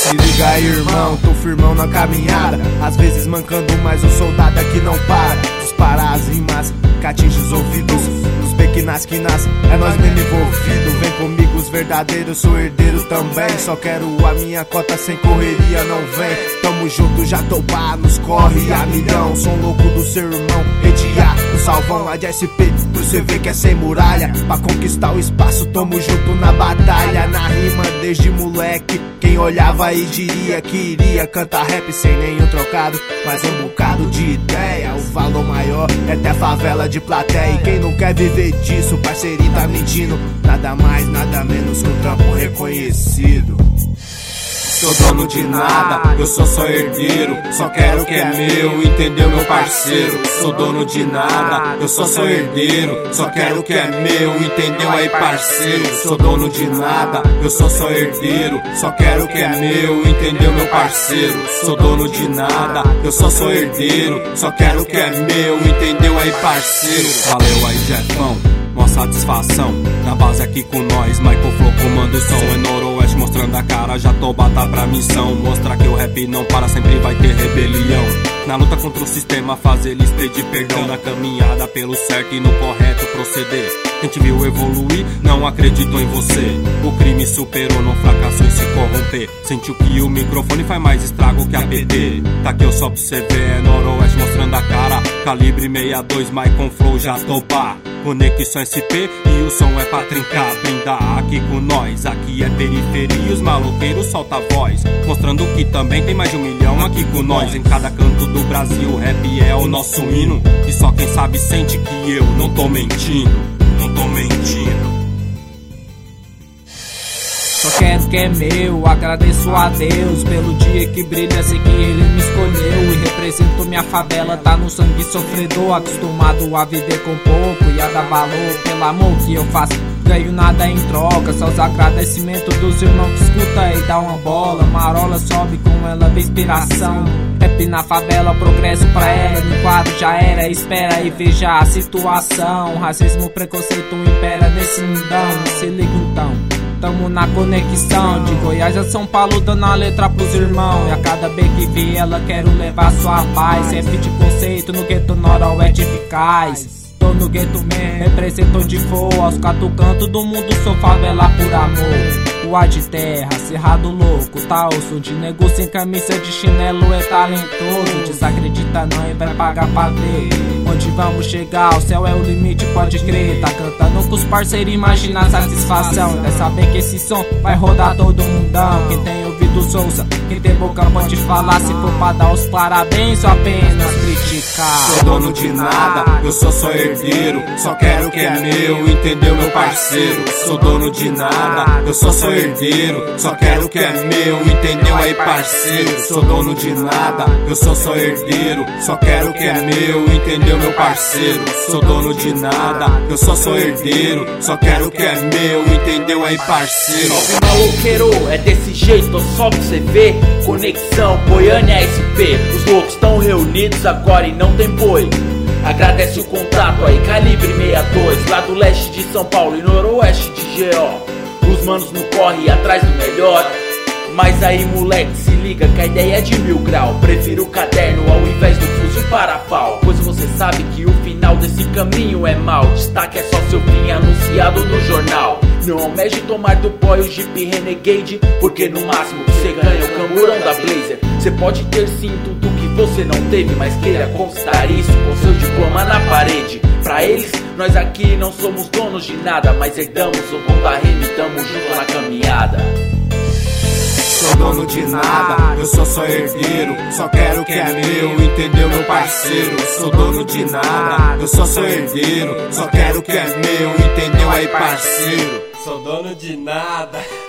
Se liga aí, irmão, tô firmão na caminhada, às vezes mancando, mas o soldado aqui não para. Disparar as rimas que atinge os ouvidos, nos beques nas quinas, é nós mesmo envolvido. Vem comigo os verdadeiros, sou herdeiro também. Só quero a minha cota, sem correria não vem. Tamo junto, já tô pá, nos corre a milhão. Sou louco do seu irmão, Ediá, o salvão lá de SP, pro cê ver que é sem muralha. Pra conquistar o espaço, tamo junto na batalha. Na rima desde moleque, quem olhava aí diria que iria cantar rap sem nenhum trocado, mas um bocado de ideia. O valor maior é até favela de plateia. E quem não quer viver disso, parceirinho tá mentindo. Nada mais, nada menos que um trampo reconhecido. Sou dono de nada, eu sou só herdeiro, só quero o que é meu, entendeu meu parceiro? Sou dono de nada, eu sou só herdeiro, só quero o que é meu, entendeu aí parceiro? Sou dono de nada, eu sou só herdeiro, só quero o que é meu, entendeu meu parceiro? Sou dono de nada, eu sou só herdeiro, só quero o que é meu, entendeu aí parceiro? Valeu aí, Jefão, mó satisfação. Na base aqui com nós, Michael Flow comanda o som. É Noroeste mostrando a cara, já tô bata pra missão. Mostrar que o rap não para, sempre vai ter rebelião. Na luta contra o sistema, fazer eles pedir perdão. Na caminhada pelo certo e no correto proceder. Quem te viu evoluir, não acreditou em você. O crime superou, não fracassou em se corromper. Sentiu que o microfone faz mais estrago que a PT. Tá aqui eu só pra você ver, é Noroeste mostrando a cara. Calibre 62, Michael Flow, já tô pá. Conexão SP e o som é pra trincar. Brindar aqui com nós, aqui é periferia e os maloqueiros solta a voz, mostrando que também tem mais de 1 milhão aqui com nós. Em cada canto do Brasil, o rap é o nosso hino. E só quem sabe sente que eu não tô mentindo, não tô mentindo. Só quero o que é meu, agradeço a Deus pelo dia que brilha, sei que ele me escolheu. E represento minha favela, tá no sangue sofredor, acostumado a viver com pouco e a dar valor pelo amor que eu faço. Ganho nada em troca, só os agradecimentos dos irmãos que escuta e dá uma bola. Marola sobe com ela de inspiração. Rap na favela, progresso pra ela. No quadro já era, espera e veja a situação. Racismo, preconceito impera nesse mundão. Se liga então, tamo na conexão. De Goiás a São Paulo, dando a letra pros irmãos. E a cada vez que vi ela, quero levar sua paz. Rap de conceito no gueto Noroeste eficaz. Tô no gueto mesmo, representou de fogo. Aos 4 cantos do mundo, sou favela por amor. Rua de terra, cerrado louco, tá osso de nego sem camisa de chinelo é talentoso. Desacredita não e vai pagar pra ver onde vamos chegar, o céu é o limite, pode crer. Tá cantando com os parceiros, imagina a satisfação. É saber que esse som vai rodar todo mundão. Quem tem ouvido ouça, quem tem boca pode falar. Se for pra dar os parabéns, só apenas criticar. Sou dono de nada, eu sou só herdeiro, só quero o que é meu, entendeu meu parceiro? Sou dono de nada, eu sou só herdeiro, só quero o que é meu, entendeu aí parceiro? Sou dono de nada, eu sou só herdeiro, só quero o que é meu, entendeu meu parceiro? Sou dono de nada, eu sou só herdeiro, só quero o que é meu, entendeu aí parceiro? Salve maloqueiro, é desse jeito, só pra você ver. Conexão, Goiânia SP, os loucos estão reunidos agora e não tem boi. Agradece o contato aí, Calibre 62, lá do leste de São Paulo e noroeste de GO. Os manos no corre atrás do melhor. Mas aí moleque, se liga que a ideia é de 1000 grau. Prefiro o caderno ao invés do fuzil para pau, pois você sabe que o final desse caminho é mau. Destaque é só seu fim anunciado no jornal. Não almeje tomar do boy o Jeep Renegade, porque no máximo você ganha o camburão da Blazer. Você pode ter sim tudo que você não teve, mas queira conquistar isso com seu diploma na parede. Pra eles, nós aqui não somos donos de nada, mas herdamos o bom da rima e tamo junto na caminhada. Sou dono de nada, eu sou só herdeiro, só quero o que é meu, entendeu meu parceiro? Sou dono de nada, eu sou só herdeiro, só quero o que é meu, entendeu aí parceiro? Sou dono de nada.